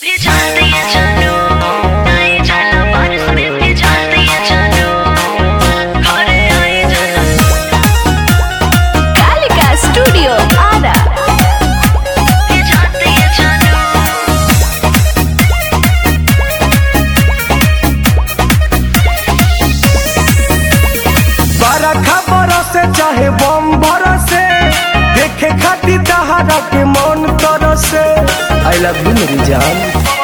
चाहे बम बरसे देखे खाती तहारा के मन तरसे। आई लव यू मेरी जान।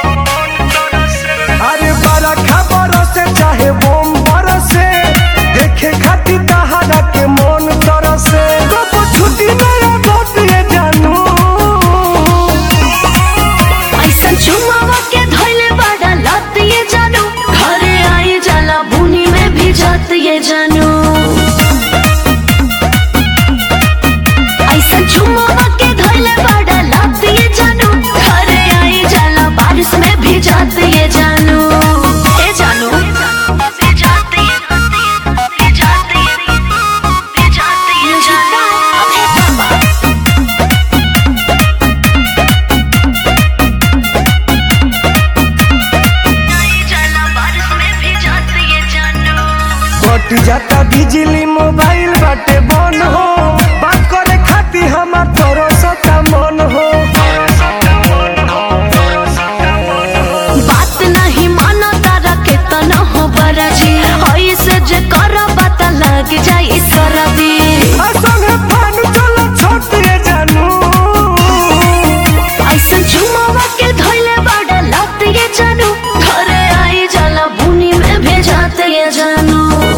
अरे बड़ा खबर से चाहे बम बरसे देखे खाती तहारा के मन तरसे। कब छुट्टी मेरा बात ये जानू ऐसा चुमावा के धइले बड़ा लात ये जानू घरे आई जाला बुनी में भी जात ये जानू। चुमावा के धइले बड़ा लात ये जानू घरे आई जाला बारिश में भी जात ये जानू। ए जानू भी जाते ये जाते ये जानू। कट जाता बिजली मोबाइल बाटे बंद हो बात करे खाती हमार तोरो सता मन हो। बात नहीं मानो तारा के तना हो बराजी ऐसे जे कर पता लग जाई सरदी। संगे फान चलो छोट ये जानू ऐसा चुमावा के धइले बड़ा लात ये जानू घरे आई जाला बुनी में भेजाते ये जानू।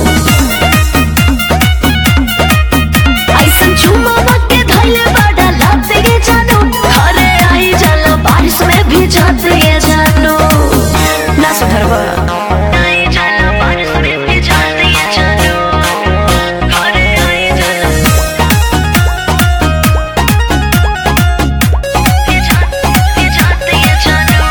ऐसा चुमावा के धइले बड़ा लात ये जानू घरे आई जाला बारिश में भी जाते ये जानू। ना सुधरवा आई जाला बारिश में भी जाते ये जानू घरे आई जाला भी जाते ये जानू।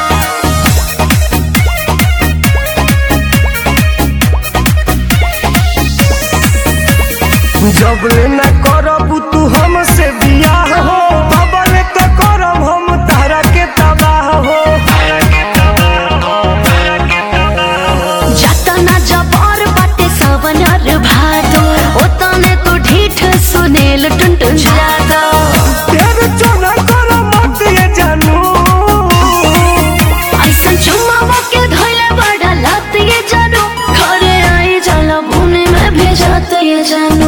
जब ले ना करब तू हमसे बियाह हो बाबले तो करब हम तारा के तबाह हो। जतना जबर बाटे सावनार भादो ओतने तो ढीठ सुनेल टुनटुन जादा। तेरे चोना करो मत ये जानू ऐसा चुमावा के धइले बड़ा लात ये जानू घरे आई जाला बुने में भेजाते ये जानू।